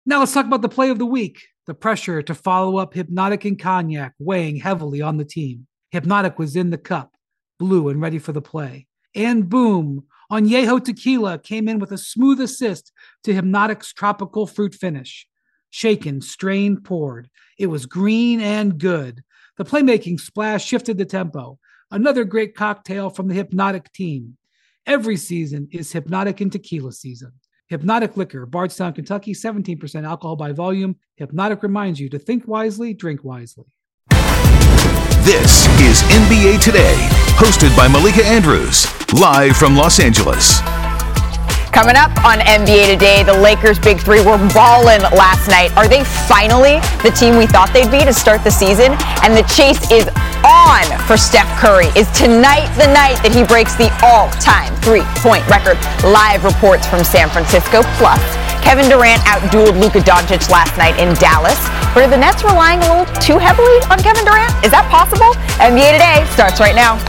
Now let's talk about the play of the week. The pressure to follow up Hypnotic and Cognac weighing heavily on the team. Hypnotic was in the cup, blue and ready for the play. And boom, Añejo Tequila came in with a smooth assist to Hypnotic's tropical fruit finish. Shaken, strained, poured. It was green and good. The playmaking splash shifted the tempo. Another great cocktail from the Hypnotic team. Every season is Hypnotic and Tequila season. Hypnotic Liquor, Bardstown, Kentucky, 17% alcohol by volume. Hypnotic reminds you to think wisely, drink wisely. This is NBA Today, hosted by Malika Andrews, live from Los Angeles. Coming up on NBA Today, the Lakers' big three were balling last night. Are they finally the team we thought they'd be to start the season? And the chase is on for Steph Curry. Is tonight the night that he breaks the all-time three-point record? Live reports from San Francisco. Plus, Kevin Durant outdueled Luka Doncic last night in Dallas. But are the Nets relying a little too heavily on Kevin Durant? Is that possible? NBA Today starts right now.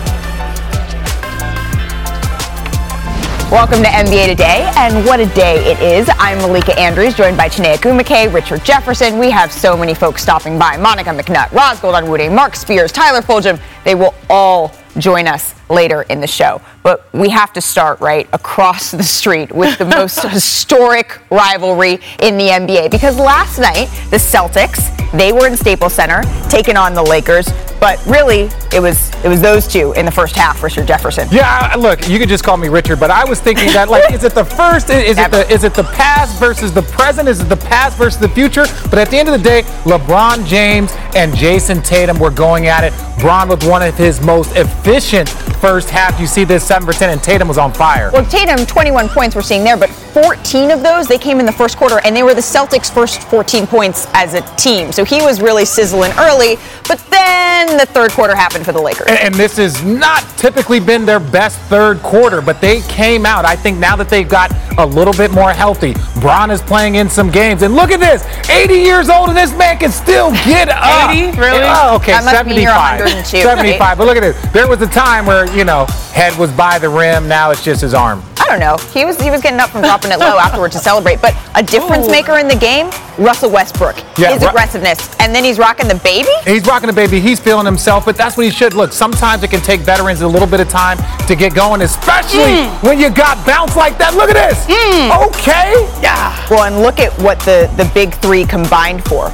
Welcome to NBA Today, and what a day it is. I'm Malika Andrews, joined by Chiney Ogwumike, Richard Jefferson. We have so many folks stopping by. Monica McNutt, Roz Goldon-Woode, Mark Spears, Tyler Fulgham. They will all join us later in the show. But we have to start right across the street with the most historic rivalry in the NBA. Because last night, the Celtics, they were in Staples Center taking on the Lakers. But really, it was those two in the first half, Richard Jefferson. Yeah, look, you can just call me Richard, but I was thinking that, like, is it the first, is it the past versus the present, is it the past versus the future? But at the end of the day, LeBron James and Jason Tatum were going at it. Bron with one of his most efficient first half. You see this 7 for 10, and Tatum was on fire. Well, Tatum, 21 points we're seeing there, but 14 of those, they came in the first quarter, and they were the Celtics' first 14 points as a team. So he was really sizzling early, but then the third quarter happened for the Lakers. And this has not typically been their best third quarter, but they came out. I think now that they've got a little bit more healthy, Bron is playing in some games. And look at this, 80 years old, and this man can still get up. 80? Really? Oh, okay, that must 75. Mean you're 102, 75. Right? But look at this. There was a time where, head was by the rim. Now it's just his arm. I don't know. He was getting up from dropping it low afterwards to celebrate. But a difference maker in the game, Russell Westbrook. Yeah, his aggressiveness. And then he's rocking the baby? He's rocking the baby. He's feeling himself, but that's what he should. Look, sometimes it can take veterans a little bit of time to get going, especially when you got bounce like that. Look at this. Okay. Yeah. Well, and look at what the big three combined for.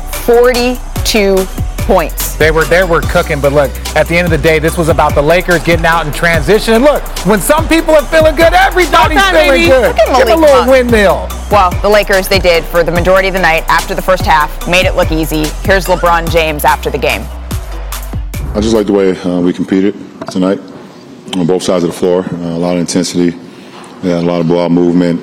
42 points. They were cooking, but look, at the end of the day, this was about the Lakers getting out in transition. And look, when some people are feeling good, everybody's feeling good. Give a little windmill. Well, the Lakers, they did for the majority of the night after the first half, made it look easy. Here's LeBron James after the game. I just like the way we competed tonight on both sides of the floor. A lot of intensity, a lot of ball movement.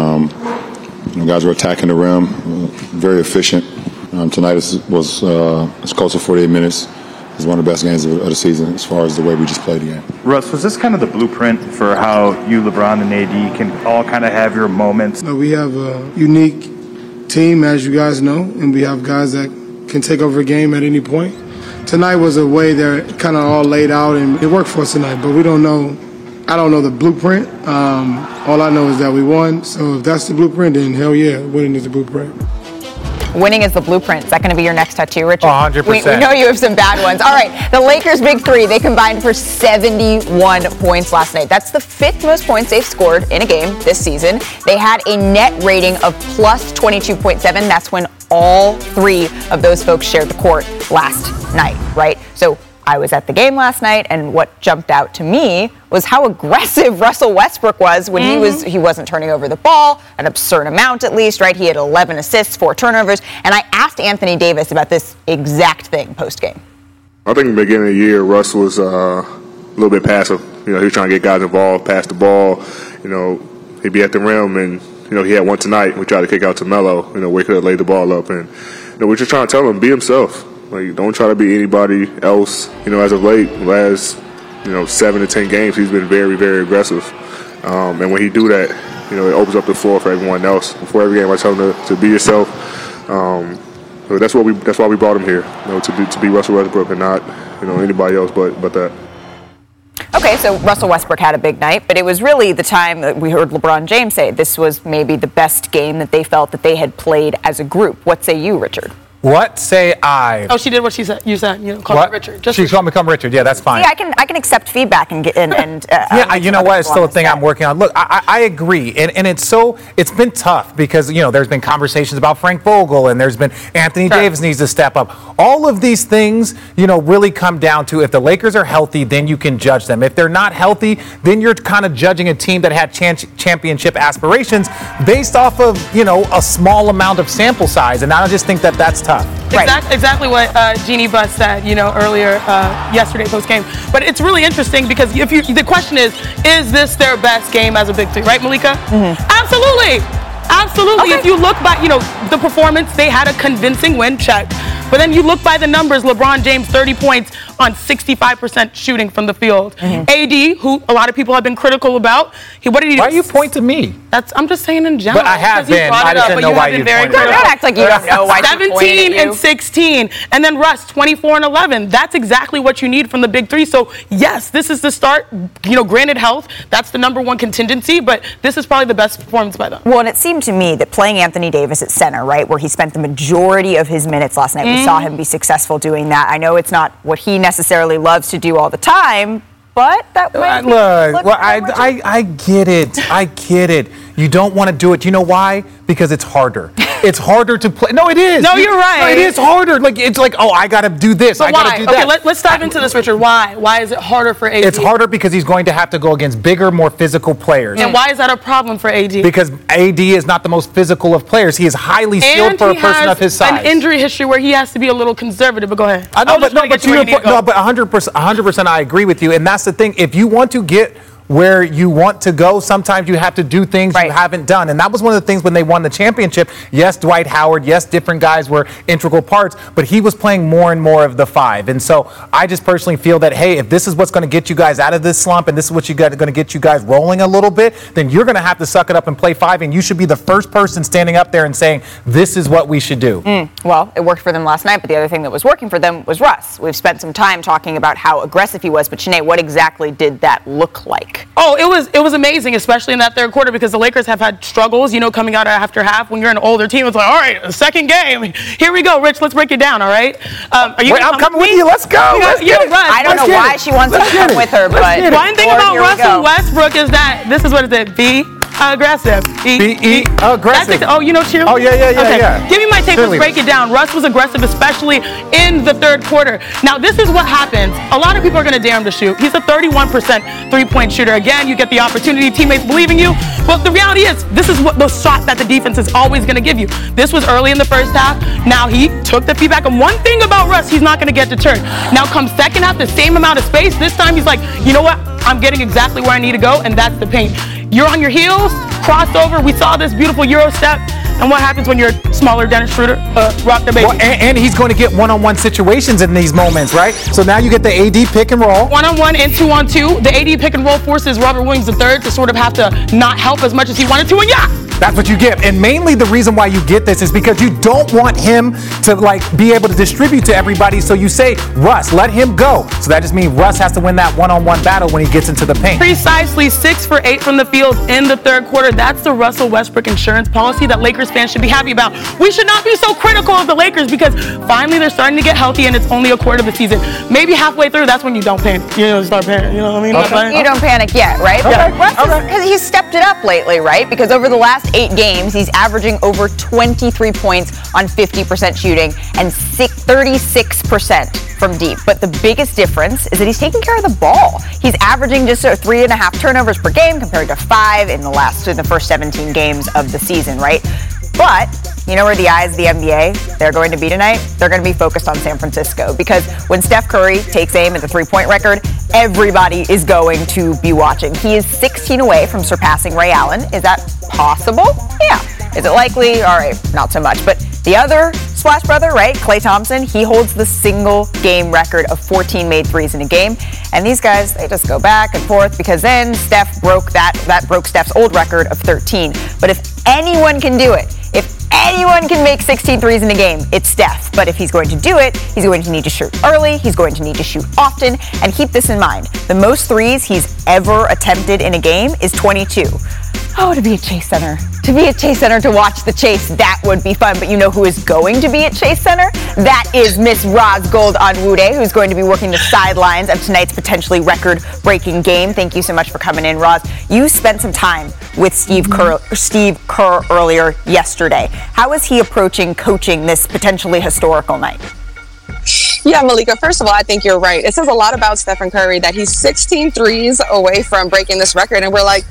Guys were attacking the rim, very efficient. Tonight was close to 48 minutes. It was one of the best games of the season as far as the way we just played the game. Russ, was this kind of the blueprint for how you, LeBron, and AD can all kind of have your moments? We have a unique team, as you guys know, and we have guys that can take over a game at any point. Tonight was a way that kind of all laid out, and it worked for us tonight, but we don't know. I don't know the blueprint. All I know is that we won. So if that's the blueprint, then hell yeah, winning is the blueprint. Winning is the blueprint. Is that going to be your next tattoo, Richard? 100%. We know you have some bad ones. All right, the Lakers' big three, they combined for 71 points last night. That's the fifth most points they've scored in a game this season. They had a net rating of plus 22.7. That's when all three of those folks shared the court last night, right? So I was at the game last night, and what jumped out to me was how aggressive Russell Westbrook was when he wasn't turning over the ball, an absurd amount at least, right? He had 11 assists, 4 turnovers, and I asked Anthony Davis about this exact thing post-game. I think in the beginning of the year, Russ was a little bit passive. He was trying to get guys involved, pass the ball. He'd be at the rim, and he had one tonight. We tried to kick out to Melo, where he could have laid the ball up, and we're just trying to tell him, be himself. Like, don't try to be anybody else. As of late, last 7 to 10 games, he's been very, very aggressive. And when he do that, it opens up the floor for everyone else. Before every game, I tell him to be yourself. That's why we brought him here, to be Russell Westbrook and not anybody else but that. Okay, so Russell Westbrook had a big night, but it was really the time that we heard LeBron James say this was maybe the best game that they felt that they had played as a group. What say you, Richard? What say I? Oh, she did what she said. You said, call me Richard. She called me Richard. Yeah, that's fine. Yeah, I can accept feedback and yeah, you know what? It's still a thing I'm working on. Look, I agree, and it's been tough because there's been conversations about Frank Vogel, and there's been Anthony Davis needs to step up. All of these things, really come down to if the Lakers are healthy, then you can judge them. If they're not healthy, then you're kind of judging a team that had championship aspirations based off of a small amount of sample size, and I just think that that's tough. Exactly what Jeannie Buss said, earlier yesterday post game. But it's really interesting because the question is this their best game as a big three, right, Malika? Mm-hmm. Absolutely. Okay. If you look by, the performance, they had a convincing win, check. But then you look by the numbers, LeBron James, 30 points on 65% shooting from the field. Mm-hmm. AD, who a lot of people have been critical about, what did he do? Why you point to me? I'm just saying in general. But I have been. I just didn't know why you pointed. Don't act like you don't know why 17 and 16. And then Russ, 24 and 11. That's exactly what you need from the big three. So, yes, this is the start. Granted health, that's the number one contingency, but this is probably the best performance by them. Well, and it seemed to me that playing Anthony Davis at center, right, where he spent the majority of his minutes last night, we saw him be successful doing that. I know it's not what he necessarily loves to do all the time, but that might be. Look, I get it. I get it. You don't want to do it. You know why? Because it's harder. It's harder to play. No, it is. No, you're right. No, it is harder. It's like, oh, I got to do this. But I got to do that. Okay, let's dive into this, Richard. Why? Why is it harder for AD? It's harder because he's going to have to go against bigger, more physical players. And why is that a problem for AD? Because AD is not the most physical of players. He is highly skilled for a person of his size. And an injury history where he has to be a little conservative. But go ahead. I know, but 100% I agree with you. And that's the thing. If you want to get where you want to go, sometimes you have to do things you haven't done. And that was one of the things when they won the championship. Yes, Dwight Howard, yes, different guys were integral parts, but he was playing more and more of the five. And so I just personally feel that, hey, if this is what's going to get you guys out of this slump and this is what's going to get you guys rolling a little bit, then you're going to have to suck it up and play five, and you should be the first person standing up there and saying, this is what we should do. Well, it worked for them last night, but the other thing that was working for them was Russ. We've spent some time talking about how aggressive he was, but Sinead, what exactly did that look like? Oh, it was amazing, especially in that third quarter, because the Lakers have had struggles, coming out after half. When you're an older team, it's like, all right, a second game. Here we go, Rich. Let's break it down, all right? I'm coming with you. Let's go. I don't know why she wants to come with her, but one thing about Russell Westbrook is that this is what it is. Be aggressive. Be aggressive. Cheer. Oh, yeah. Give me my tape. Let's break it down. Russ was aggressive, especially in the third quarter. Now, this is what happens. A lot of people are going to dare him to shoot. He's a 31% three-point shooter. Again, you get the opportunity. Teammates believe in you. But the reality is, this is what the shot that the defense is always going to give you. This was early in the first half. Now he took the feedback. And one thing about Russ, he's not going to get deterred. Now, come second half, the same amount of space. This time, he's like, you know what? I'm getting exactly where I need to go, and that's the paint. You're on your heels, crossover. We saw this beautiful Euro step. And what happens when you're smaller Dennis Schroeder? Rock the baby. Well, and he's going to get one-on-one situations in these moments, right? So now you get the AD pick and roll. One-on-one and two-on-two. The AD pick and roll forces Robert Williams III to sort of have to not help as much as he wanted to, and that's what you get. And mainly the reason why you get this is because you don't want him to be able to distribute to everybody. So you say, Russ, let him go. So that just means Russ has to win that one-on-one battle when he gets into the paint. Precisely 6 for 8 from the field in the third quarter. That's the Russell Westbrook insurance policy that Lakers fans should be happy about. We should not be so critical of the Lakers because finally they're starting to get healthy and it's only a quarter of the season. Maybe halfway through, that's when you don't panic. Start panicking. You know what I mean? You don't panic yet, right? Okay. Russ he's stepped it up lately, right? Because over the last 8 games, he's averaging over 23 points on 50% shooting and 36% from deep. But the biggest difference is that he's taking care of the ball. He's averaging just 3.5 turnovers per game compared to 5 in the first 17 games of the season, right? But you know where the eyes of the NBA, they're going to be tonight? They're going to be focused on San Francisco because when Steph Curry takes aim at the three-point record, everybody is going to be watching. He is 16 away from surpassing Ray Allen. Is that possible? Yeah. Is it likely? All right, not so much. But the other Splash brother, right, Klay Thompson, he holds the single game record of 14 made threes in a game. And these guys, they just go back and forth because then Steph broke that broke Steph's old record of 13. But if anyone can do it, if anyone can make 16 threes in a game, it's Steph. But if he's going to do it, he's going to need to shoot early, he's going to need to shoot often, and keep this in mind. The most threes he's ever attempted in a game is 22. Oh, to be at Chase Center. To be at Chase Center to watch the Chase, that would be fun. But you know who is going to be at Chase Center? That is Miss Roz Gold-Onwude, who's going to be working the sidelines of tonight's potentially record-breaking game. Thank you so much for coming in, Roz. You spent some time with Steve Kerr earlier yesterday. How is he approaching coaching this potentially historical night? Yeah, Malika, first of all, I think you're right. It says a lot about Stephen Curry that he's 16 threes away from breaking this record, and we're like,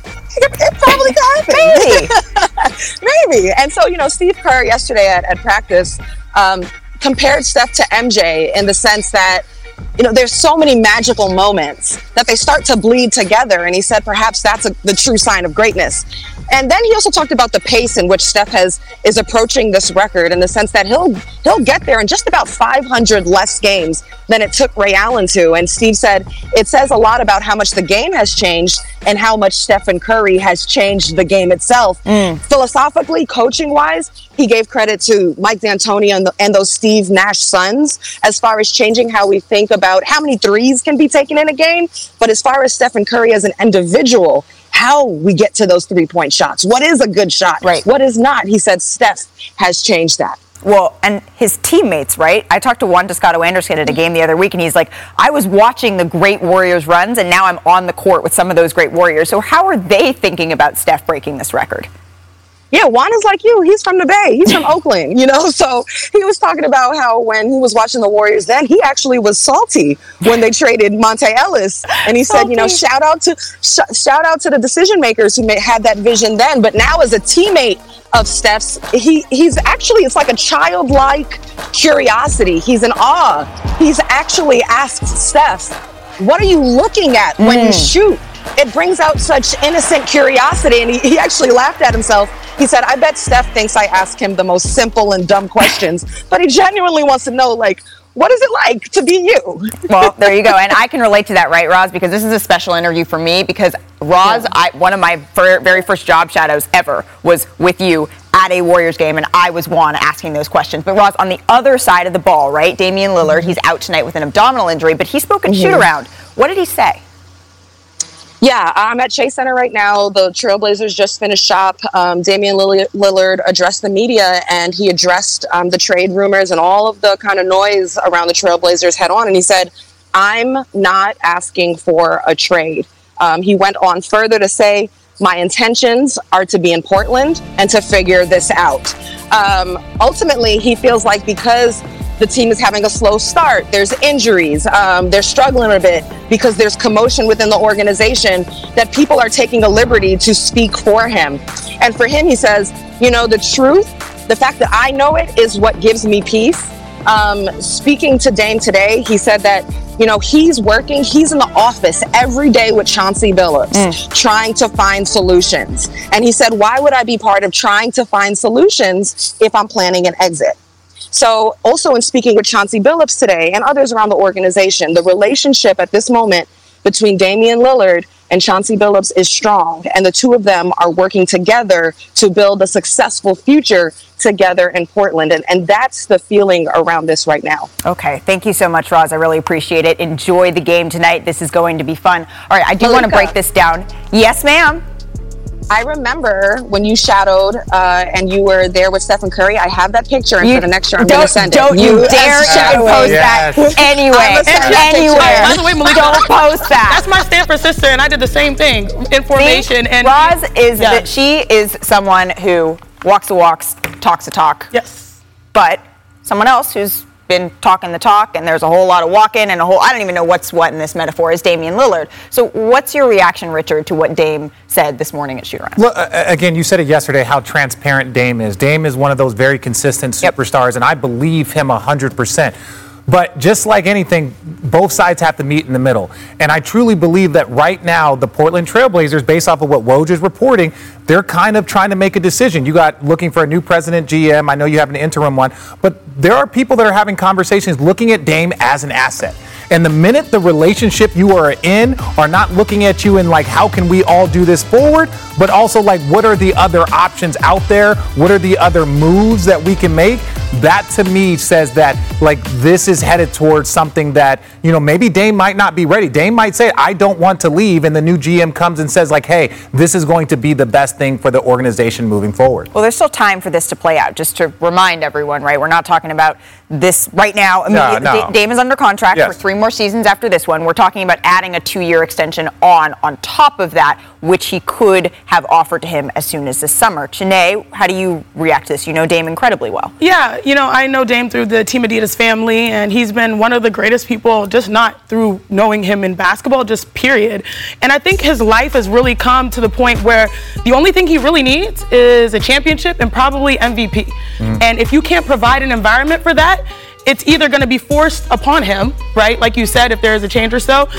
it probably could happen. Maybe. And so, Steve Kerr yesterday at practice compared Steph to MJ in the sense that, there's so many magical moments that they start to bleed together. And he said perhaps that's the true sign of greatness. And then he also talked about the pace in which Steph is approaching this record in the sense that he'll get there in just about 500 less games than it took Ray Allen to. And Steve said it says a lot about how much the game has changed and how much Stephen Curry has changed the game itself. Philosophically, coaching-wise, he gave credit to Mike D'Antoni and those Steve Nash sons as far as changing how we think about how many threes can be taken in a game. But as far as Stephen Curry as an individual, how we get to those three-point shots. What is a good shot? Right. What is not? He said Steph has changed that. Well, and his teammates, right? I talked to Juan Toscano Anderson at a game the other week, and he's like, I was watching the great Warriors runs, and now I'm on the court with some of those great Warriors. So how are they thinking about Steph breaking this record? Yeah, Juan is like you. He's from the Bay. He's from Oakland, So he was talking about how when he was watching the Warriors then, he actually was salty when they traded Monte Ellis. And he said, shout out to the decision makers who had that vision then. But now as a teammate of Steph's, he's actually, it's like a childlike curiosity. He's in awe. He's actually asked Steph, what are you looking at when you shoot? It brings out such innocent curiosity. And he actually laughed at himself. He said, I bet Steph thinks I ask him the most simple and dumb questions, but he genuinely wants to know, what is it like to be you? Well, there you go. And I can relate to that, right, Roz? Because this is a special interview for me because, Roz, one of my very first job shadows ever was with you at a Warriors game, and I was one asking those questions. But, Roz, on the other side of the ball, right, Damian Lillard, he's out tonight with an abdominal injury, but he spoke in shoot-around. What did he say? Yeah, I'm at Chase Center right now. The Trailblazers just finished shop. Damian Lillard addressed the media, and he addressed the trade rumors and all of the kind of noise around the Trailblazers head on. And he said, I'm not asking for a trade. He went on further to say, my intentions are to be in Portland and to figure this out. Ultimately, he feels like because the team is having a slow start, there's injuries, they're struggling a bit because there's commotion within the organization, that people are taking a liberty to speak for him. And for him, he says, the truth, the fact that I know it is what gives me peace. Speaking to Dame today, he said that, he's in the office every day with Chauncey Billups, trying to find solutions. And he said, why would I be part of trying to find solutions if I'm planning an exit? So also in speaking with Chauncey Billups today and others around the organization, the relationship at this moment between Damian Lillard and Chauncey Billups is strong. And the two of them are working together to build a successful future together in Portland. And that's the feeling around this right now. Okay. Thank you so much, Roz. I really appreciate it. Enjoy the game tonight. This is going to be fun. All right. I do want to break this down. Yes, ma'am. I remember when you shadowed and you were there with Stephen Curry. I have that picture, and for the next year, I'm going to send it. Don't you dare post that anyway. By the way, Malika, don't post that. That's my Stanford sister, and I did the same thing in formation. And Roz is that she is someone who walks the walks, talks the talk. Yes. But someone else who's been talking the talk, and there's a whole lot of walking and I don't even know what's what in this metaphor, is Damian Lillard. So what's your reaction, Richard, to what Dame said this morning at shoot-around? Look, again, you said it yesterday how transparent Dame is. Dame is one of those very consistent superstars, and I believe him 100%. But just like anything, both sides have to meet in the middle. And I truly believe that right now, the Portland Trailblazers, based off of what Woj is reporting, they're kind of trying to make a decision. You got looking for a new president, GM. I know you have an interim one. But there are people that are having conversations looking at Dame as an asset. And the minute the relationship you are in are not looking at you and like, how can we all do this forward? But also like, what are the other options out there? What are the other moves that we can make? That to me says that like this is headed towards something that, you know, maybe Dame might not be ready. Dame might say, I don't want to leave. And the new GM comes and says like, hey, this is going to be the best thing for the organization moving forward. Well, there's still time for this to play out. Just to remind everyone, right? We're not talking about this right now. No. Dame is under contract for 3 more seasons after this one. We're talking about adding a 2-year extension on top of that, which he could have offered to him as soon as this summer. Chiney, how do you react to this? You know Dame incredibly well. Yeah, you know, I know Dame through the Team Adidas family, and he's been one of the greatest people, just not through knowing him in basketball, just period. And I think his life has really come to the point where the only thing he really needs is a championship and probably MVP. And if you can't provide an environment for that, it's either going to be forced upon him, right? Like you said, if there is a change or so,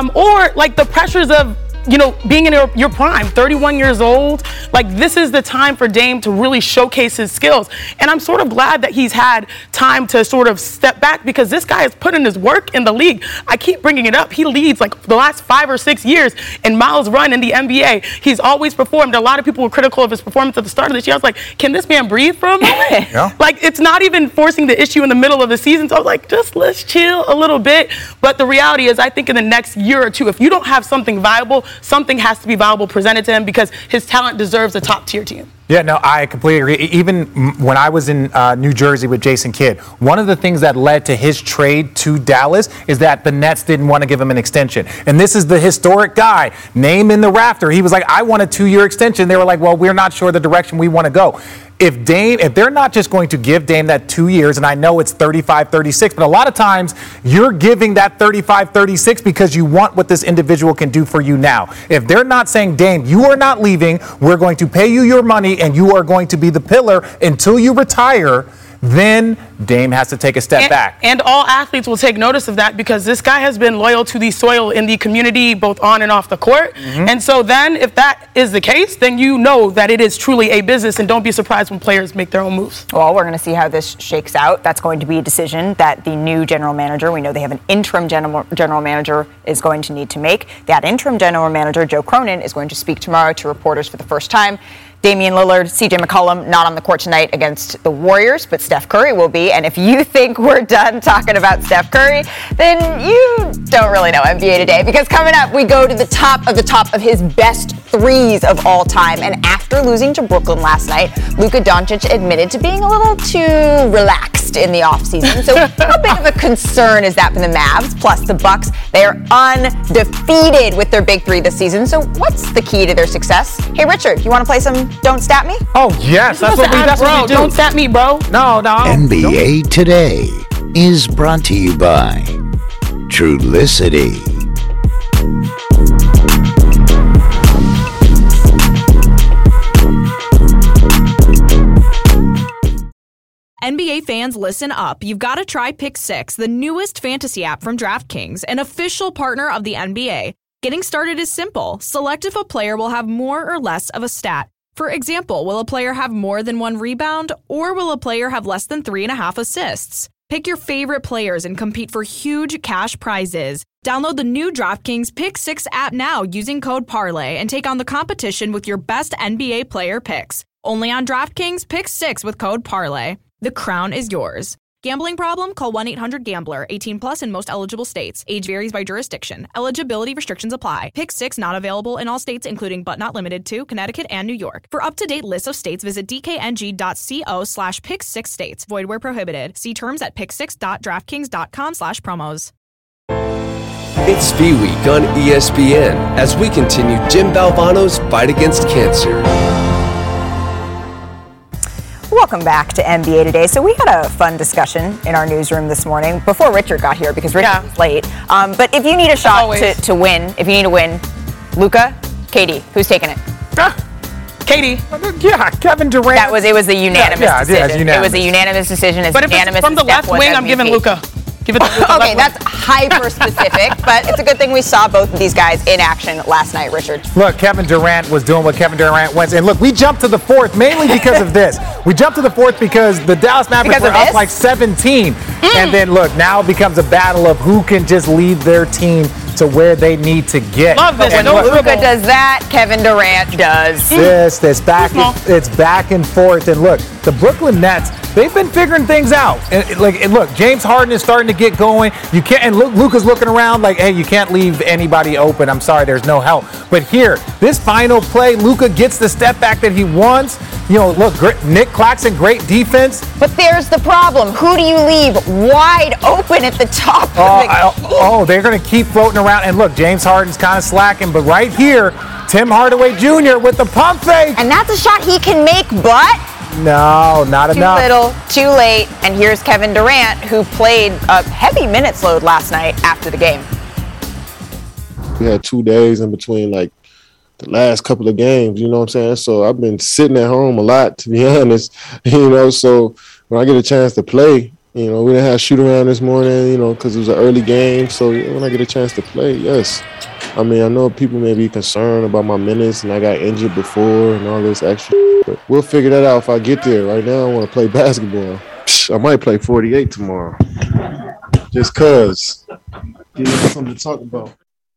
or like the pressures of, you know, being in your prime, 31 years old, like this is the time for Dame to really showcase his skills. And I'm sort of glad that he's had time to sort of step back because this guy has put in his work in the league. I keep bringing it up. He leads like the last 5 or 6 years in miles run in the NBA. He's always performed. A lot of people were critical of his performance at the start of this year. I was like, can this man breathe for a moment? Like it's not even forcing the issue in the middle of the season. So I was like, just let's chill a little bit. But the reality is I think in the next year or two, if you don't have something viable, something has to be viable presented to him because his talent deserves a top-tier team. Yeah, no, I completely agree. Even when I was in New Jersey with Jason Kidd, one of the things that led to his trade to Dallas is that the Nets didn't want to give him an extension. And this is the historic guy, name in the rafter. He was like, I want a 2-year extension. They were like, well, we're not sure the direction we want to go. If they're not just going to give Dame that 2 years, and I know it's 35-36, but a lot of times you're giving that 35-36 because you want what this individual can do for you now. If they're not saying, Dame, you are not leaving, we're going to pay you your money, and you are going to be the pillar until you retire, then Dame has to take a step back. And all athletes will take notice of that because this guy has been loyal to the soil in the community, both on and off the court. And so then if that is the case, then you know that it is truly a business, and don't be surprised when players make their own moves. Well, we're going to see how this shakes out. That's going to be a decision that the new general manager, we know they have an interim general manager, is going to need to make. That interim general manager, Joe Cronin, is going to speak tomorrow to reporters for the first time. Damian Lillard, CJ McCollum, not on the court tonight against the Warriors, but Steph Curry will be. And if you think we're done talking about Steph Curry, then you don't really know NBA Today. Because coming up, we go to the top of his best threes of all time. And after losing to Brooklyn last night, Luka Doncic admitted to being a little too relaxed in the offseason. So how big of a concern is that for the Mavs? Plus the Bucks, they are undefeated with their big three this season. So what's the key to their success? Hey, Richard, you want to play some Don't Stat Me? Oh, yes. That's what we do. Don't stat me, bro. No. NBA Today is brought to you by Trulicity. NBA fans, listen up. You've got to try Pick 6, the newest fantasy app from DraftKings, an official partner of the NBA. Getting started is simple. Select if a player will have more or less of a stat. For example, will a player have more than 1 rebound, or will a player have less than 3.5 assists? Pick your favorite players and compete for huge cash prizes. Download the new DraftKings Pick 6 app now using code PARLAY and take on the competition with your best NBA player picks. Only on DraftKings Pick 6 with code PARLAY. The crown is yours. Gambling problem? Call 1-800-GAMBLER. 18 plus in most eligible states. Age varies by jurisdiction. Eligibility restrictions apply. Pick 6 not available in all states, including but not limited to Connecticut and New York. For up-to-date lists of states, visit dkng.co/pick6states. Void where prohibited. See terms at pick6.draftkings.com/promos. It's Fee Week on ESPN as we continue Jim Valvano's fight against cancer. Welcome back to NBA Today. So we had a fun discussion in our newsroom this morning before Richard got here because Richard was late. But if you need a shot to win, if you need to win, Luka, KD, who's taking it? KD. Yeah, Kevin Durant. It was a unanimous decision. Unanimous. It was a unanimous decision. But if it's from the left wing, I'm giving Luka. Okay, that's hyper specific, but it's a good thing we saw both of these guys in action last night, Richard. Look, Kevin Durant was doing what Kevin Durant wants. And look, we jumped to the fourth mainly because of this. We jumped to the fourth because the Dallas Mavericks were up like 17. And then, look, now it becomes a battle of who can just lead their team to where they need to get. Love this. When Luka does that, Kevin Durant does. It's back and forth. And look, the Brooklyn Nets, they've been figuring things out. And look, James Harden is starting to get going. You can't, and Luka's looking around like, hey, you can't leave anybody open. I'm sorry, there's no help. But here, this final play, Luka gets the step back that he wants. Look, Nick Claxton, great defense. But there's the problem. Who do you leave wide open at the top? They're going to keep floating around. And look, James Harden's kind of slacking. But right here, Tim Hardaway Jr. with the pump fake. And that's a shot he can make, but... No, not enough. Too little, too late. And here's Kevin Durant, who played a heavy minutes load last night after the game. We had 2 days in between, the last couple of games, you know what I'm saying? So I've been sitting at home a lot, to be honest, so when I get a chance to play, we didn't have shoot around this morning, because it was an early game. So when I get a chance to play, yes. I mean, I know people may be concerned about my minutes and I got injured before and all this extra, but we'll figure that out if I get there. Right now, I want to play basketball. I might play 48 tomorrow. Just because. Give me something to talk about.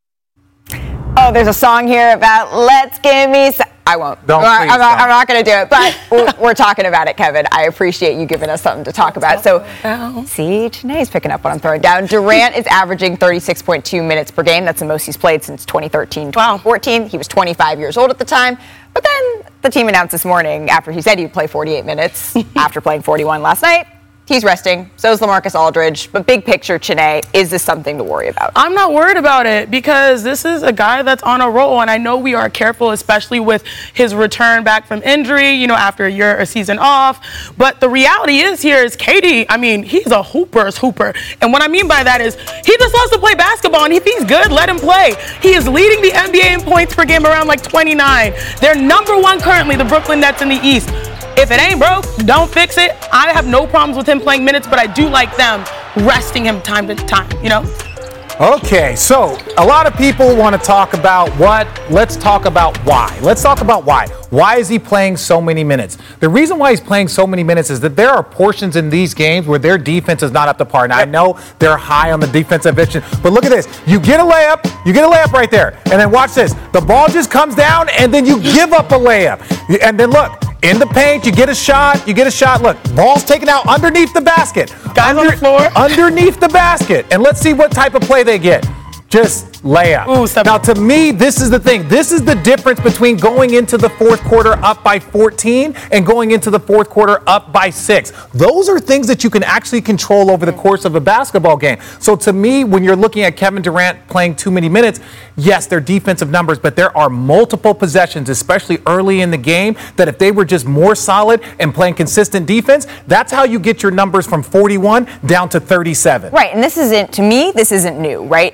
Oh, there's a song here about let's give me some. I won't. I'm not going to do it, but we're talking about it, Kevin. I appreciate you giving us something to talk about. So, see, Janae's picking up what I'm throwing down. Durant is averaging 36.2 minutes per game. That's the most he's played since 2013-2014. He was 25 years old at the time. But then the team announced this morning, after he said he'd play 48 minutes, after playing 41 last night, he's resting. So is LaMarcus Aldridge. But big picture, Chene, is this something to worry about? I'm not worried about it because this is a guy that's on a roll. And I know we are careful, especially with his return back from injury, after a season off. But the reality is KD, I mean, he's a hooper's hooper. And what I mean by that is he just loves to play basketball. And if he's good, let him play. He is leading the NBA in points per game around 29. They're number one currently, the Brooklyn Nets in the East. If it ain't broke, don't fix it. I have no problems with him playing minutes, but I do like them resting him time to time, Okay, so a lot of people want to talk about what? Let's talk about why. Let's talk about why. Why is he playing so many minutes? The reason why he's playing so many minutes is that there are portions in these games where their defense is not up to par. Now, I know they're high on the defensive vision, but look at this. You get a layup right there, and then watch this. The ball just comes down, and then you give up a layup. And then look. In the paint, you get a shot. Look, ball's taken out underneath the basket. Guys on the floor. Underneath the basket. And let's see what type of play they get. Just layup. Now, to me, this is the thing. This is the difference between going into the fourth quarter up by 14 and going into the fourth quarter up by 6. Those are things that you can actually control over the course of a basketball game. So to me, when you're looking at Kevin Durant playing too many minutes, yes, they're defensive numbers, but there are multiple possessions, especially early in the game, that if they were just more solid and playing consistent defense, that's how you get your numbers from 41 down to 37. Right, and this isn't new, right?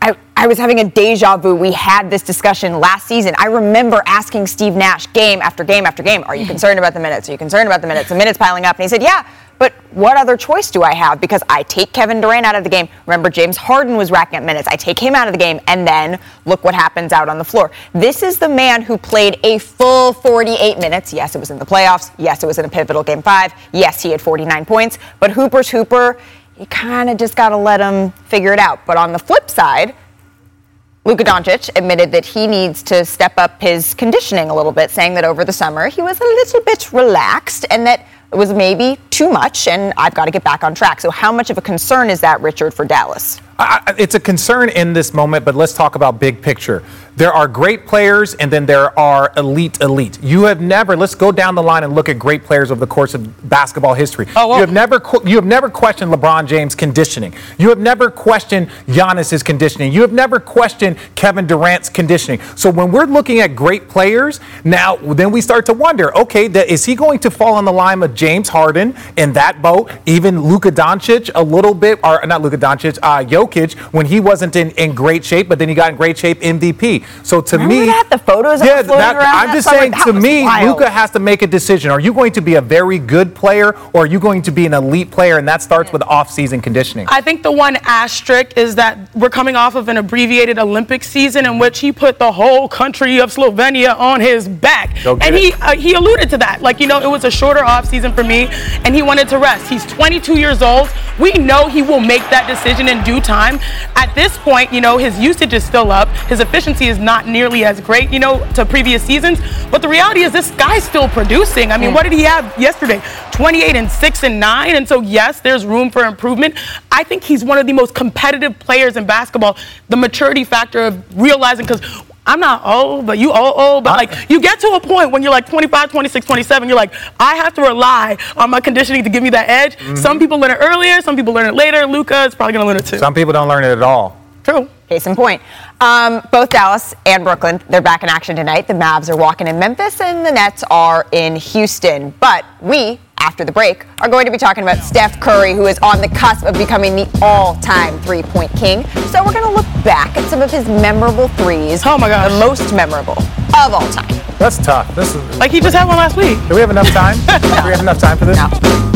I was having a deja vu. We had this discussion last season. I remember asking Steve Nash game after game after game, are you concerned about the minutes? Are you concerned about the minutes? The minutes piling up. And he said, yeah, but what other choice do I have? Because I take Kevin Durant out of the game. Remember, James Harden was racking up minutes. I take him out of the game, and then look what happens out on the floor. This is the man who played a full 48 minutes. Yes, it was in the playoffs. Yes, it was in a pivotal Game 5. Yes, he had 49 points. But Hooper's Hooper, you kind of just got to let him figure it out. But on the flip side, Luka Doncic admitted that he needs to step up his conditioning a little bit, saying that over the summer he was a little bit relaxed and that it was maybe too much, and I've got to get back on track. So how much of a concern is that, Richard, for Dallas? It's a concern in this moment, but let's talk about big picture. There are great players, and then there are elite. You have never, let's go down the line and look at great players over the course of basketball history. You have never questioned LeBron James' conditioning. You have never questioned Giannis's conditioning. You have never questioned Kevin Durant's conditioning. So when we're looking at great players, now then we start to wonder, okay, is he going to fall on the line of James Harden in that boat? Even Luka Doncic a little bit, or not Luka Doncic, Jokic, when he wasn't in great shape, but then he got in great shape, MVP. So to Remember me, that? The photos that were floating around I'm that just summer? saying, That to was me, wild. Luka has to make a decision. Are you going to be a very good player, or are you going to be an elite player? And that starts with off-season conditioning. I think the one asterisk is that we're coming off of an abbreviated Olympic season in which he put the whole country of Slovenia on his back. And he alluded to that. Like, it was a shorter offseason for me, and he wanted to rest. He's 22 years old. We know he will make that decision in due time. At this point, his usage is still up. His efficiency is not nearly as great, to previous seasons. But the reality is this guy's still producing. I mean, what did he have yesterday? 28 and 6 and 9. And so, yes, there's room for improvement. I think he's one of the most competitive players in basketball. The maturity factor of realizing, because I'm not old, but you old, but like you get to a point when you're like 25, 26, 27, you're like, I have to rely on my conditioning to give me that edge. Mm-hmm. Some people learn it earlier, some people learn it later. Luka is probably going to learn it too. Some people don't learn it at all. True. Case in point. Both Dallas and Brooklyn, they're back in action tonight. The Mavs are walking in Memphis and the Nets are in Houston. But we, after the break, are going to be talking about Steph Curry, who is on the cusp of becoming the all-time three-point king. So we're going to look back at some of his memorable threes. Oh my gosh. The most memorable of all time. That's tough. This is like he just had one last week. Do we have enough time? Do we have enough time for this? No.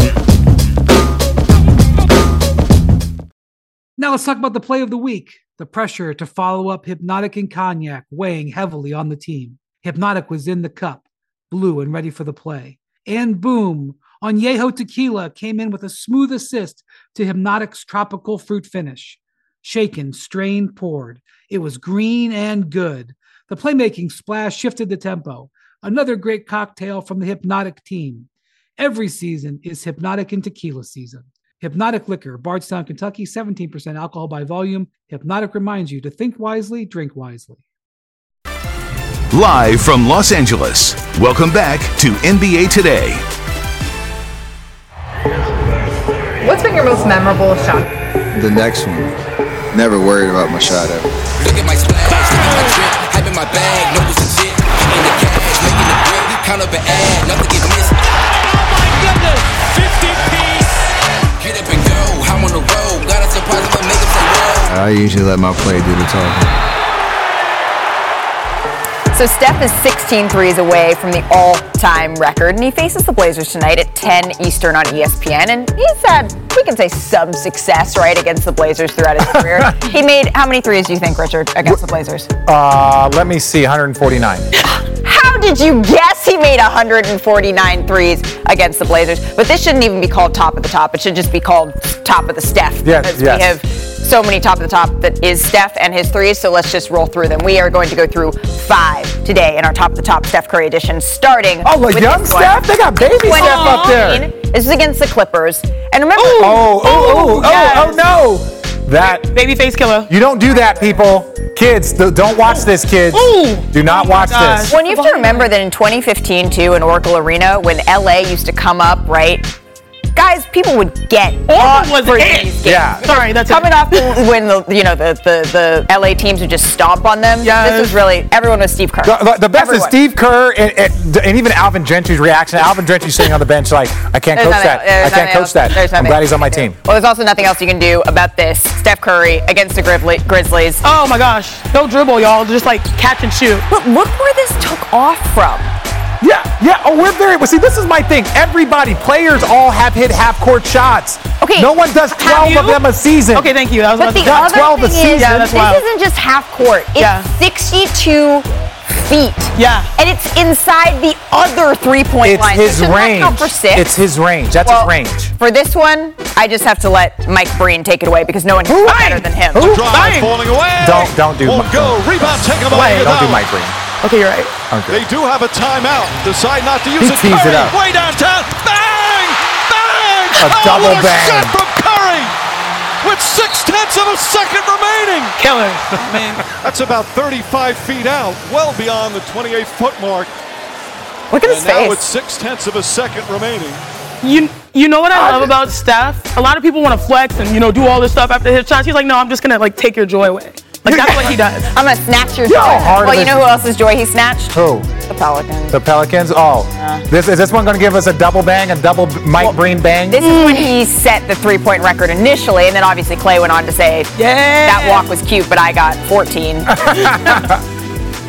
Now let's talk about the play of the week. The pressure to follow up Hypnotic and Cognac weighing heavily on the team. Hypnotic was in the cup, blue and ready for the play. And boom, Añejo Tequila came in with a smooth assist to Hypnotic's tropical fruit finish. Shaken, strained, poured. It was green and good. The playmaking splash shifted the tempo. Another great cocktail from the Hypnotic team. Every season is Hypnotic and Tequila season. Hypnotic Liquor, Bardstown, Kentucky, 17% alcohol by volume. Hypnotic reminds you to think wisely, drink wisely. Live from Los Angeles, welcome back to NBA Today. What's been your most memorable shot? The next one. Never worried about my shot ever. Look at my splash, look at my drip, hype in my bag, no legit. In the cash, making the brick, count up an ad, nothing get missed. Oh my goodness, 50-piece. Get up and go, I'm on the road, got a surprise, I'ma make him say whoa. I usually let my play do the talking. So Steph is 16 threes away from the all-time record, and he faces the Blazers tonight at 10 Eastern on ESPN. And he's had, we can say, some success, right, against the Blazers throughout his career. He made, how many threes do you think, Richard, against the Blazers? Let me see, 149. How did you guess he made 149 threes against the Blazers? But this shouldn't even be called top of the top. It should just be called top of the Steph. Yes. We have so many top of the top that is Steph and his threes, so let's just roll through them. We are going to go through 5 today in our top of the top Steph Curry edition, starting with young this Steph? one. They got baby Steph up there. This is against the Clippers. And remember, oh no. That baby face killer. You don't do that, people. Kids, don't watch this, kids. Do not watch this. Well, you have to remember that in 2015, too, in Oracle Arena, when LA used to come up, right? Guys, people would get up for these games. Yeah. Sorry, that's coming off when the LA teams would just stomp on them. Yes. This was really everyone was Steve Kerr. The best is Steve Kerr and even Alvin Gentry's reaction. Alvin Gentry sitting on the bench like, I can't coach that. I can't coach that. I'm glad he's on my team. Well, there's also nothing else you can do about this. Steph Curry against the Grizzlies. Oh my gosh, no dribble, y'all. Just like catch and shoot. But look where this took off from. Yeah. Oh, we're very. Well, see, this is my thing. Everybody, players, all have hit half-court shots. Okay. No one does 12 of them a season. Okay, thank you. That was But the not other 12 a thing season. is, this isn't just half court. It's 62 feet. Yeah. And it's inside the other three-point line. It's his So range. not for 6. It's his range. That's his range. For this one, I just have to let Mike Breen take it away because no one can do better than him. Drive falling away. Don't do. Won't go. Rebound taken by Don't do Mike Breen. Okay, you're right. They do have a timeout. Decide not to use it. teased it Curry, up. way downtown. Bang! Bang! A double what bang. shot from Curry with 0.6 of a second remaining. Killer. Man, that's about 35 feet out, well beyond the 28-foot mark. Look at his And now face. with 0.6 of a second remaining. You know what I love about Steph? A lot of people want to flex and do all this stuff after his shots. He's like, no, I'm just gonna take your joy away. Like that's what he does. I'm going to snatch your joy. hard Well, it you is. know who else's joy he snatched? Who? The Pelicans. The Pelicans? Oh. Is this one going to give us a double bang, a double Mike Breen bang? This is when he set the three-point record initially, and then obviously Clay went on to say, that walk was cute, but I got 14.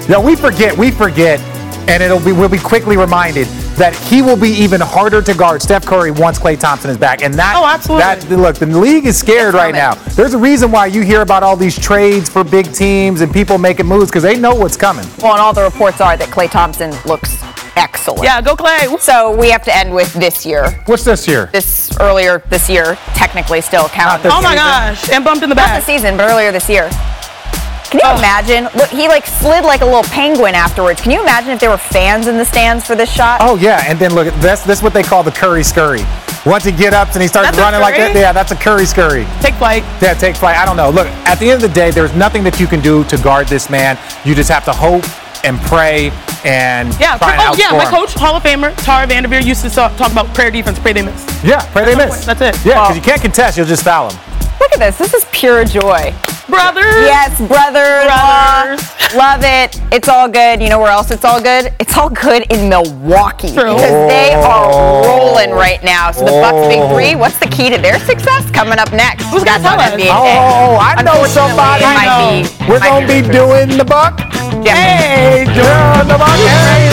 Yeah, we forget, and we'll be quickly reminded that he will be even harder to guard, Steph Curry, once Klay Thompson is back. And absolutely. Look, the league is scared right now. There's a reason why you hear about all these trades for big teams and people making moves, because they know what's coming. Well, and all the reports are that Klay Thompson looks excellent. Yeah, go Klay. So we have to end with this year. What's this year? Earlier this year, technically still counts. Oh my gosh, and bumped in the back. Not the season, but earlier this year. Can you imagine? Look, he slid like a little penguin afterwards. Can you imagine if there were fans in the stands for this shot? Oh yeah, and then look, this is what they call the Curry scurry. Once he get up and he starts running like that, yeah, that's a Curry scurry. Take flight. Yeah, take flight. I don't know. Look, at the end of the day, there's nothing that you can do to guard this man. You just have to hope and pray and try and outscore him. My coach, Hall of Famer Tara Vanderveer, used to talk about prayer defense, pray they miss. Yeah, pray they miss. That's it. Yeah, because you can't contest, you'll just foul him. Look at this. This is pure joy. Brothers. Yes, brothers. Love it. It's all good. You know where else it's all good? It's all good in Milwaukee. True. Because they are rolling right now. So the Bucks Big Three, what's the key to their success? Coming up next. Who's going to tell us? I know somebody. We're going to be doing the Buck. Hey, doing the Buck.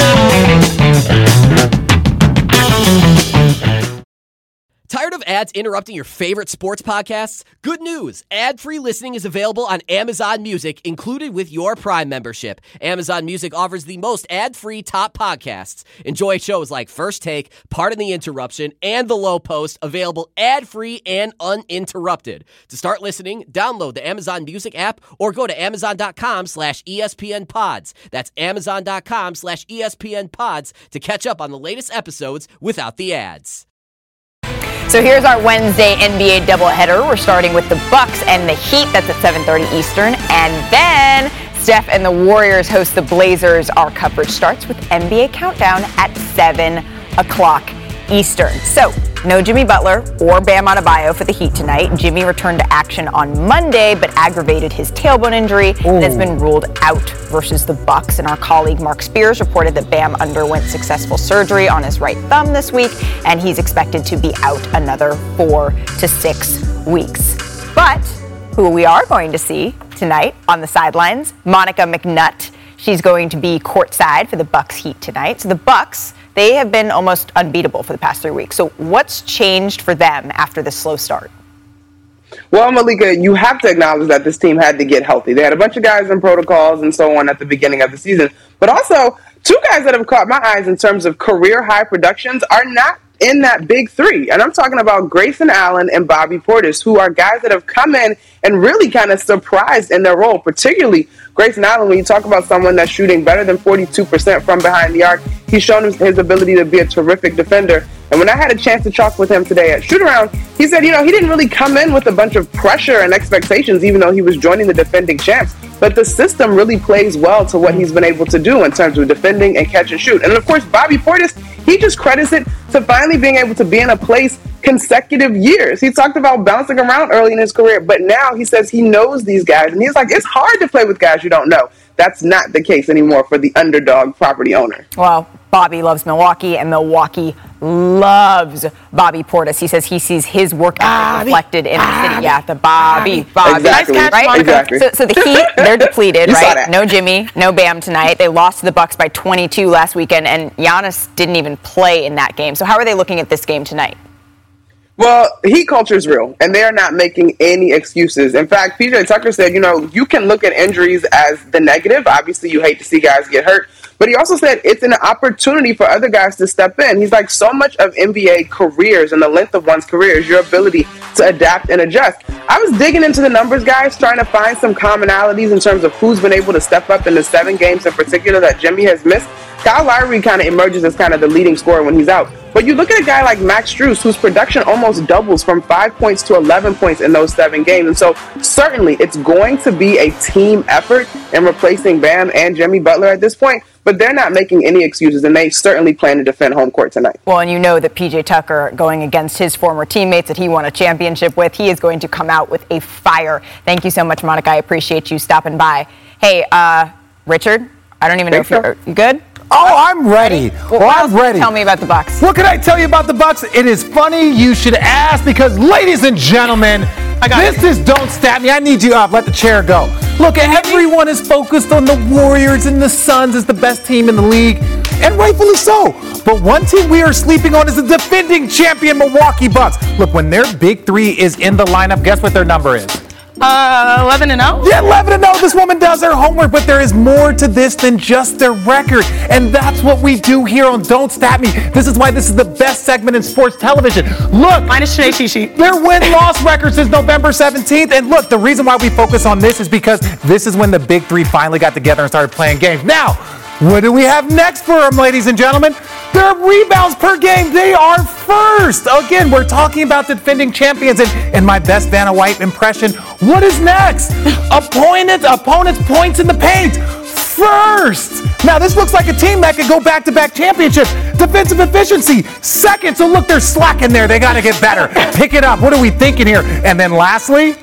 Tired of ads interrupting your favorite sports podcasts? Good news! Ad-free listening is available on Amazon Music, included with your Prime membership. Amazon Music offers the most ad-free top podcasts. Enjoy shows like First Take, Pardon the Interruption, and The Low Post, available ad-free and uninterrupted. To start listening, download the Amazon Music app or go to amazon.com/ESPNpods. That's amazon.com/ESPNpods to catch up on the latest episodes without the ads. So here's our Wednesday NBA doubleheader. We're starting with the Bucks and the Heat. That's at 7:30 Eastern. And then Steph and the Warriors host the Blazers. Our coverage starts with NBA Countdown at 7 o'clock Eastern. So no Jimmy Butler or Bam Adebayo for the Heat tonight. Jimmy returned to action on Monday, but aggravated his tailbone injury and has been ruled out versus the Bucks. And our colleague Mark Spears reported that Bam underwent successful surgery on his right thumb this week, and he's expected to be out another 4 to 6 weeks. But who we are going to see tonight on the sidelines, Monica McNutt. She's going to be courtside for the Bucks Heat tonight. So the Bucks, they have been almost unbeatable for the past 3 weeks. So what's changed for them after this slow start? Well, Malika, you have to acknowledge that this team had to get healthy. They had a bunch of guys in protocols and so on at the beginning of the season. But also, two guys that have caught my eyes in terms of career high productions are not in that big three. And I'm talking about Grayson Allen and Bobby Portis, who are guys that have come in and really kind of surprised in their role, particularly Grayson Allen. When you talk about someone that's shooting better than 42% from behind the arc, he's shown his ability to be a terrific defender. And when I had a chance to talk with him today at shoot-around, he said, he didn't really come in with a bunch of pressure and expectations, even though he was joining the defending champs. But the system really plays well to what he's been able to do in terms of defending and catch and shoot. And of course, Bobby Portis, he just credits it to finally being able to be in a place consecutive years. He talked about bouncing around early in his career, but now he says he knows these guys. And he's like, it's hard to play with guys you don't know. That's not the case anymore for the underdog property owner. Well, Bobby loves Milwaukee, and Milwaukee loves Bobby Portis. He says he sees his work ethic reflected in the city. Yeah, the Bobby. Exactly. Nice catch, right? Exactly. So the Heat, they're depleted, You saw right? that. No Jimmy, no Bam tonight. They lost to the Bucks by 22 last weekend, and Giannis didn't even play in that game. So how are they looking at this game tonight? Well, Heat culture is real, and they are not making any excuses. In fact, PJ Tucker said, you can look at injuries as the negative. Obviously, you hate to see guys get hurt. But he also said it's an opportunity for other guys to step in. He's like, so much of NBA careers and the length of one's career is your ability to adapt and adjust. I was digging into the numbers, guys, trying to find some commonalities in terms of who's been able to step up in the 7 games in particular that Jimmy has missed. Kyle Lowry kind of emerges as kind of the leading scorer when he's out. But you look at a guy like Max Strus, whose production almost doubles from 5 points to 11 points in those 7 games. And so certainly it's going to be a team effort in replacing Bam and Jimmy Butler at this point. But they're not making any excuses, and they certainly plan to defend home court tonight. Well, and you know that PJ Tucker, going against his former teammates that he won a championship with, he is going to come out with a fire. Thank you so much, Monica. I appreciate you stopping by. Hey, Richard, I don't even know if you're good? Oh, I'm ready. Well, I'm ready. Tell me about the Bucks. What can I tell you about the Bucks? It is funny you should ask because, ladies and gentlemen, I got this is Don't Stat Me. I need you up. Let the chair go. Look, everyone is focused on the Warriors and the Suns as the best team in the league, and rightfully so. But one team we are sleeping on is the defending champion Milwaukee Bucks. Look, when their big three is in the lineup, guess what their number is? 11-0? Yeah, 11-0. This woman does her homework, but there is more to this than just their record. And that's what we do here on Don't Stat Me. This is why this is the best segment in sports television. Look. Minus Shanae Shishi. Their win-loss record since November 17th. And look, the reason why we focus on this is because this is when the big three finally got together and started playing games. Now, what do we have next for them, ladies and gentlemen? Their rebounds per game, they are first. Again, we're talking about defending champions, and my best Vanna White impression, what is next? Opponent's points in the paint, first. Now, this looks like a team that could go back-to-back championships. Defensive efficiency, second. So look, they're slacking there. They got to get better. Pick it up. What are we thinking here? And then lastly,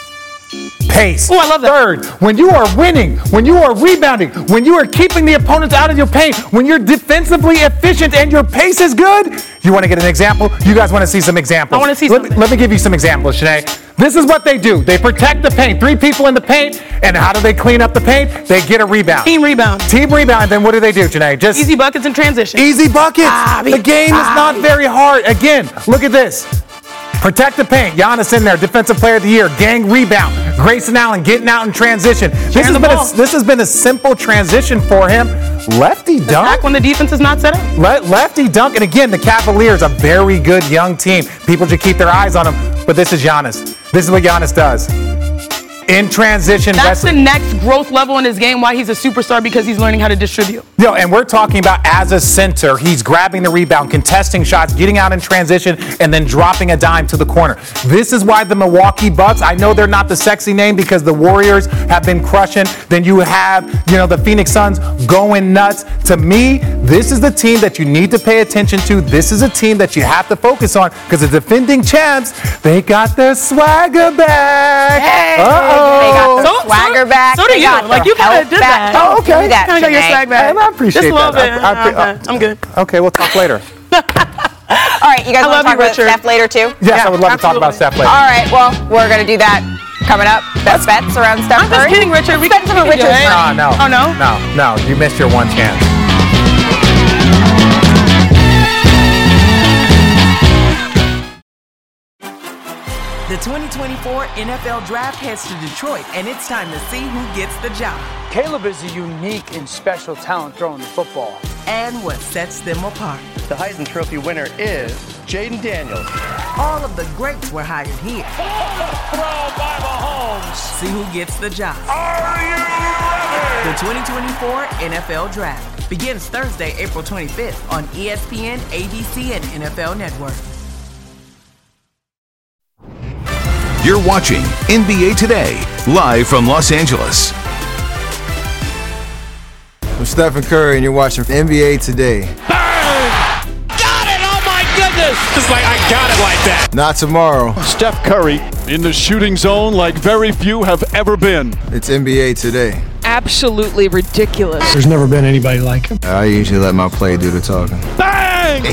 pace. Oh, I love that. Third, when you are winning, when you are rebounding, when you are keeping the opponents out of your paint, when you're defensively efficient and your pace is good, you want to get an example? You guys want to see some examples? I want to see something. Let me give you some examples, Shanae. This is what they do. They protect the paint. 3 people in the paint, and how do they clean up the paint? They get a rebound. Team rebound. Team rebound, then what do they do, Shanae? Just easy buckets in transition. Easy buckets. The game is not very hard. Again, look at this. Protect the paint. Giannis in there, Defensive Player of the Year. Gang rebound. Grayson Allen getting out in transition. This has been a simple transition for him. Lefty dunk. Back when the defense is not set up. Lefty dunk. And again, the Cavaliers, a very good young team. People should keep their eyes on them. But this is Giannis. This is what Giannis does. In transition. That's the next growth level in his game, why he's a superstar, because he's learning how to distribute. Yo, and we're talking about as a center, he's grabbing the rebound, contesting shots, getting out in transition, and then dropping a dime to the corner. This is why the Milwaukee Bucks, I know they're not the sexy name because the Warriors have been crushing. Then you have, the Phoenix Suns going nuts. To me, this is the team that you need to pay attention to. This is a team that you have to focus on because the defending champs, they got their swagger back. Hey. They got the swagger back. So do you. Like, you kind of did that. Oh, okay. You kind of got your swag back. I appreciate Just a little that. bit. I'm good. Okay, we'll talk later. All right, you guys want to talk about Steph later, too? Yes, I would love to talk about Steph later. All right, well, we're going to do that coming up. Best bets around Steph Curry. I'm just kidding, Richard. We spent some of Richard's money. No. Oh, no? No. You missed your one chance. The 2024 NFL Draft heads to Detroit, and it's time to see who gets the job. Caleb is a unique and special talent throwing the football. And what sets them apart. The Heisman Trophy winner is Jaden Daniels. All of the greats were hired here. Throw by Mahomes. See who gets the job. Are you ready? The 2024 NFL Draft begins Thursday, April 25th on ESPN, ABC, and NFL Network. You're watching NBA Today, live from Los Angeles. I'm Stephen Curry, and you're watching NBA Today. Bang! Got it! Oh, my goodness! Just like I got it like that. Not tomorrow. Steph Curry in the shooting zone like very few have ever been. It's NBA Today. Absolutely ridiculous. There's never been anybody like him. I usually let my play do the talking. Bang!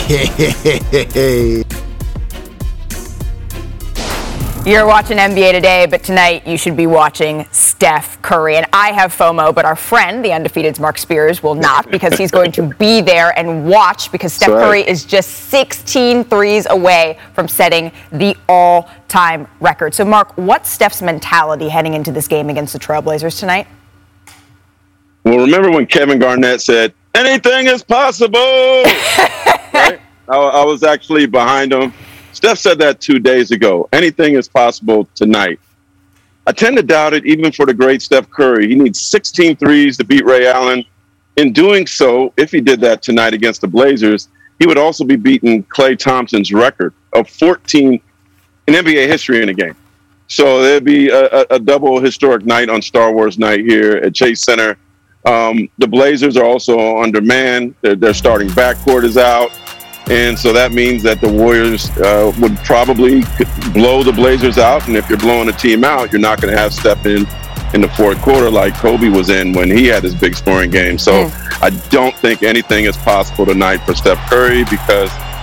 You're watching NBA Today, but tonight you should be watching Steph Curry. And I have FOMO, but our friend, the undefeated Mark Spears, will not because he's going to be there and watch because Steph Curry is just 16 threes away from setting the all-time record. So, Mark, what's Steph's mentality heading into this game against the Trailblazers tonight? Well, remember when Kevin Garnett said, anything is possible? Right? I was actually behind him. Steph said that 2 days ago. Anything is possible tonight. I tend to doubt it, even for the great Steph Curry. He needs 16 threes to beat Ray Allen. In doing so, if he did that tonight against the Blazers, he would also be beating Klay Thompson's record of 14 in NBA history in a game. So there'd be a double historic night on Star Wars night here at Chase Center. The Blazers are also undermanned. Their starting backcourt is out. And so that means that the Warriors would probably blow the Blazers out. And if you're blowing a team out, you're not going to have Steph in the fourth quarter like Kobe was in when he had his big scoring game. So I don't think anything is possible tonight for Steph Curry because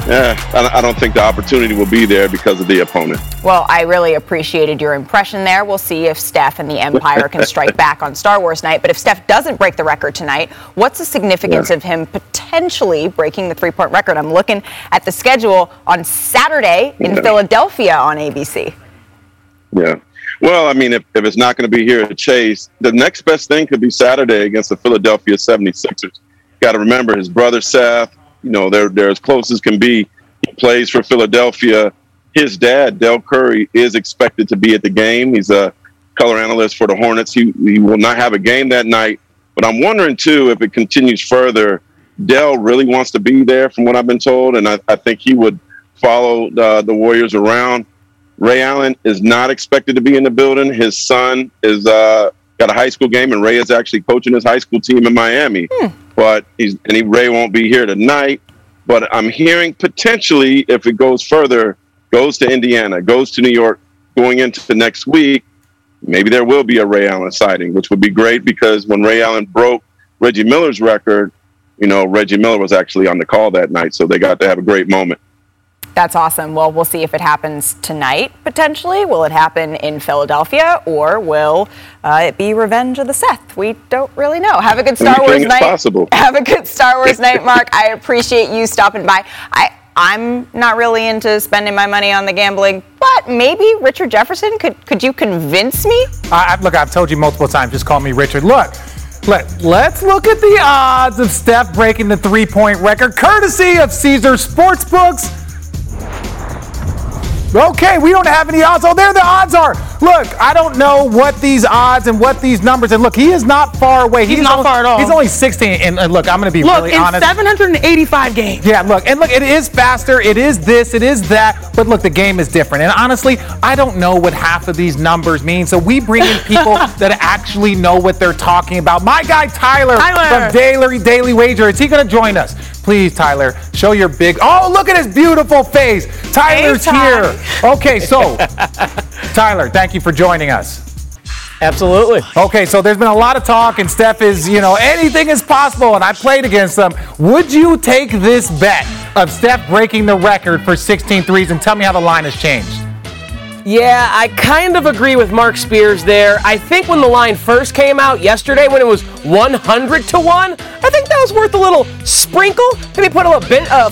I don't think the opportunity will be there because of the opponent. Well, I really appreciated your impression there. We'll see if Steph and the Empire can strike back on Star Wars night. But if Steph doesn't break the record tonight, what's the significance of him potentially breaking the three-point record? I'm looking at the schedule on Saturday in Philadelphia on ABC. Yeah. Well, I mean, if it's not going to be here at Chase, the next best thing could be Saturday against the Philadelphia 76ers. Got to remember his brother Seth, they're as close as can be. He plays for Philadelphia. His dad, Del Curry, is expected to be at the game. He's a color analyst for the Hornets. He will not have a game that night. But I'm wondering, too, if it continues further, Del really wants to be there from what I've been told, and I think he would follow the Warriors around. Ray Allen is not expected to be in the building. His son is got a high school game, and Ray is actually coaching his high school team in Miami. But Ray won't be here tonight. But I'm hearing potentially, if it goes further, goes to Indiana, goes to New York, going into next week, maybe there will be a Ray Allen sighting, which would be great because when Ray Allen broke Reggie Miller's record, Reggie Miller was actually on the call that night, so they got to have a great moment. That's awesome. Well, we'll see if it happens tonight, potentially. Will it happen in Philadelphia, or will it be Revenge of the Seth? We don't really know. Have a good Star Wars night. Possible. Have a good Star Wars night, Mark. I appreciate you stopping by. I'm not really into spending my money on the gambling, but maybe Richard Jefferson, could you convince me? Look, I've told you multiple times, just call me Richard. Let's look at the odds of Steph breaking the three-point record, courtesy of Caesars Sportsbooks. Okay, we don't have any odds. Oh, there the odds are. Look, I don't know what these odds and what these numbers. And look, he is not far away. He's not far at all. He's only 16. And look, I'm going to be really honest. Look, in 785 games. Yeah, look, it is faster. It is this. It is that. But look, the game is different. And honestly, I don't know what half of these numbers mean. So we bring in people that actually know what they're talking about. My guy Tyler from Daily Wager. Is he going to join us? Please, Tyler, show your big... Oh, look at his beautiful face. Tyler's here. Okay, so, Tyler, thank you for joining us. Absolutely. Okay, so there's been a lot of talk, and Steph is, anything is possible, and I played against them. Would you take this bet of Steph breaking the record for 16 threes, and tell me how the line has changed? Yeah, I kind of agree with Mark Spears there. I think when the line first came out yesterday, when it was 100 to 1, I think that was worth a little sprinkle. Maybe put a little bit, $5,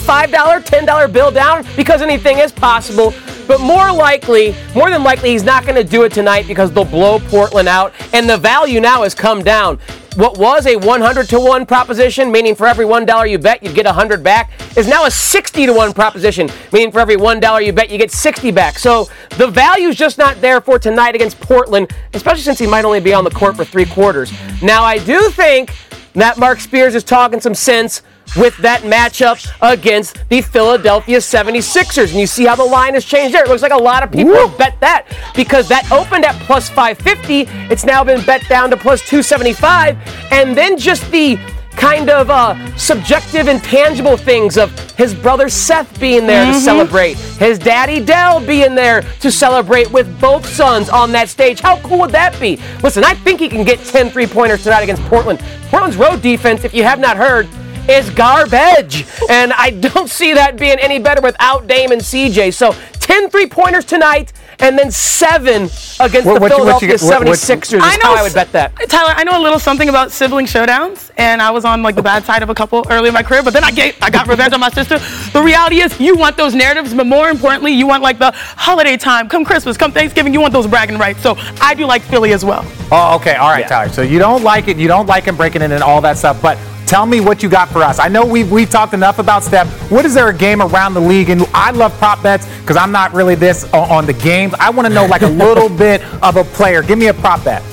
$10 bill down because anything is possible. But more than likely, he's not going to do it tonight because they'll blow Portland out, and the value now has come down. What was a 100 to 1 proposition, meaning for every $1 you bet, you'd get 100 back, is now a 60 to 1 proposition, meaning for every $1 you bet, you get 60 back. So the value's just not there for tonight against Portland, especially since he might only be on the court for 3 quarters. Now, I do think that Mark Spears is talking some sense with that matchup against the Philadelphia 76ers. And you see how the line has changed there. It looks like a lot of people have bet that because that opened at plus 550. It's now been bet down to plus 275. And then just the kind of subjective and tangible things of his brother Seth being there to celebrate, his daddy Del being there to celebrate with both sons on that stage. How cool would that be? Listen, I think he can get 10 3-pointers tonight against Portland. Portland's road defense, if you have not heard, is garbage. And I don't see that being any better without Dame and CJ. So 10 3-pointers tonight and then 7 against the Philadelphia 76ers is how I would bet that. Tyler, I know a little something about sibling showdowns, and I was on the bad side of a couple early in my career, but then I got revenge on my sister. The reality is you want those narratives, but more importantly, you want the holiday time, come Christmas, come Thanksgiving, you want those bragging rights. So I do like Philly as well. Oh, okay. All right, Tyler. So you don't like it. You don't like him breaking in and all that stuff, but tell me what you got for us. I know we've talked enough about Steph. What is there a game around the league? And I love prop bets because I'm not really this on the games. I want to know a little bit of a player. Give me a prop bet.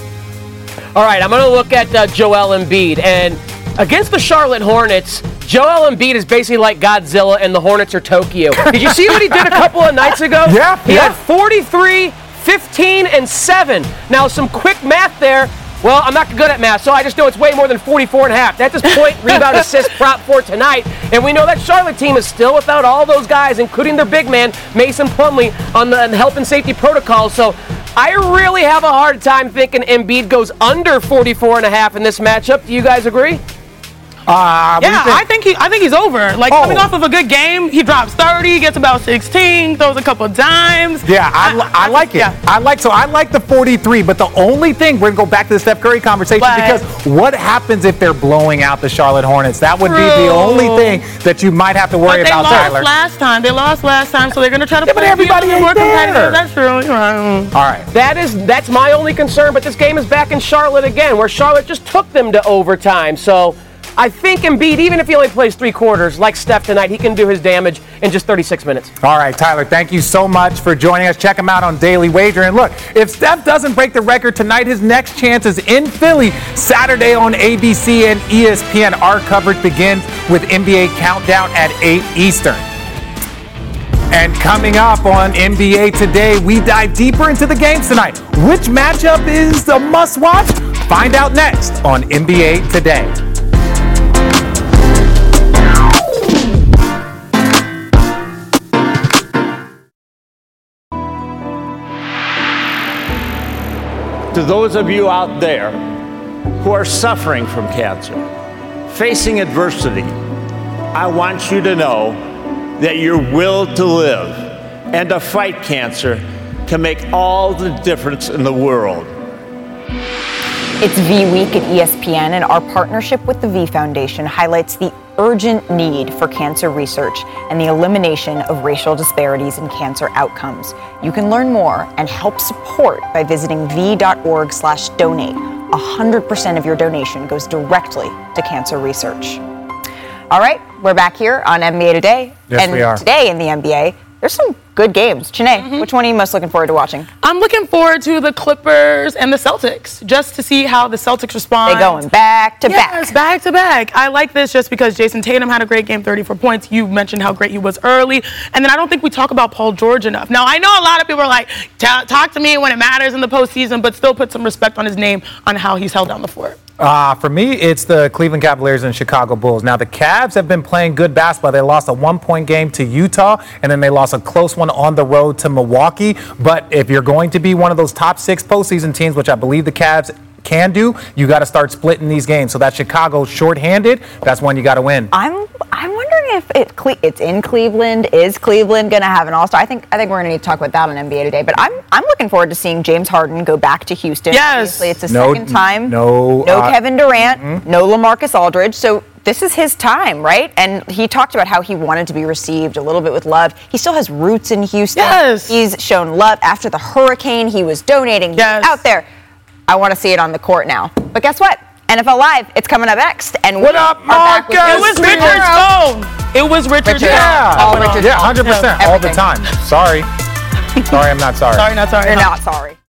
All right, I'm going to look at Joel Embiid. And against the Charlotte Hornets, Joel Embiid is basically like Godzilla and the Hornets are Tokyo. Did you see what he did a couple of nights ago? Yeah. He had 43, 15, and 7. Now, some quick math there. Well, I'm not good at math, so I just know it's way more than 44.5. That's his point, rebound, assist, prop for tonight. And we know that Charlotte team is still without all those guys, including their big man, Mason Plumlee, on the health and safety protocols. So I really have a hard time thinking Embiid goes under 44.5 in this matchup. Do you guys agree? I think he's over. Like coming off of a good game, he drops 30, gets about 16, throws a couple dimes. Yeah, I like it. Yeah. I like the 43, but the only thing, we're gonna go back to the Steph Curry conversation, because what happens if they're blowing out the Charlotte Hornets? That would be the only thing that you might have to worry about, Tyler. They lost last time, so they're gonna try to but everybody ain't more competitive. there. That's true. You're right. All right. That's my only concern, but this game is back in Charlotte again, where Charlotte just took them to overtime. So I think Embiid, even if he only plays 3 quarters, like Steph tonight, he can do his damage in just 36 minutes. All right, Tyler, thank you so much for joining us. Check him out on Daily Wager. And look, if Steph doesn't break the record tonight, his next chance is in Philly Saturday on ABC and ESPN. Our coverage begins with NBA Countdown at 8 Eastern. And coming up on NBA Today, we dive deeper into the games tonight. Which matchup is the must-watch? Find out next on NBA Today. To those of you out there who are suffering from cancer, facing adversity, I want you to know that your will to live and to fight cancer can make all the difference in the world. It's V Week at ESPN, and our partnership with the V Foundation highlights the urgent need for cancer research and the elimination of racial disparities in cancer outcomes. You can learn more and help support by visiting v.org/donate. 100% of your donation goes directly to cancer research. All right, we're back here on NBA Today. Yes, we are. Today in the NBA, there's some good games. Chene, which one are you most looking forward to watching? I'm looking forward to the Clippers and the Celtics, just to see how the Celtics respond. They're going back to back. Yes, back to back. I like this just because Jason Tatum had a great game, 34 points. You mentioned how great he was early. And then I don't think we talk about Paul George enough. Now, I know a lot of people are like, talk to me when it matters in the postseason, but still put some respect on his name on how he's held down the fort. For me, it's the Cleveland Cavaliers and Chicago Bulls. Now, the Cavs have been playing good basketball. They lost a 1-point game to Utah, and then they lost a close one on the road to Milwaukee. But if you're going to be one of those top 6 postseason teams, which I believe the Cavs can do, you got to start splitting these games. So that Chicago shorthanded, that's one you got to win. I'm wondering if it's in Cleveland. Is Cleveland going to have an all-star? I think we're going to need to talk about that on NBA Today. But I'm looking forward to seeing James Harden go back to Houston. Yes. Obviously, it's his second time. No Kevin Durant. No LaMarcus Aldridge. So this is his time, right? And he talked about how he wanted to be received a little bit with love. He still has roots in Houston. Yes. He's shown love. After the hurricane, he was donating. He was out there. I want to see it on the court now. But guess what? NFL Live, it's coming up next. And what up, Marcus? It was Richard's phone. It was Richard's phone. Yeah, 100%. All the time. Sorry. Sorry, I'm not sorry. Sorry, not sorry. You're not sorry.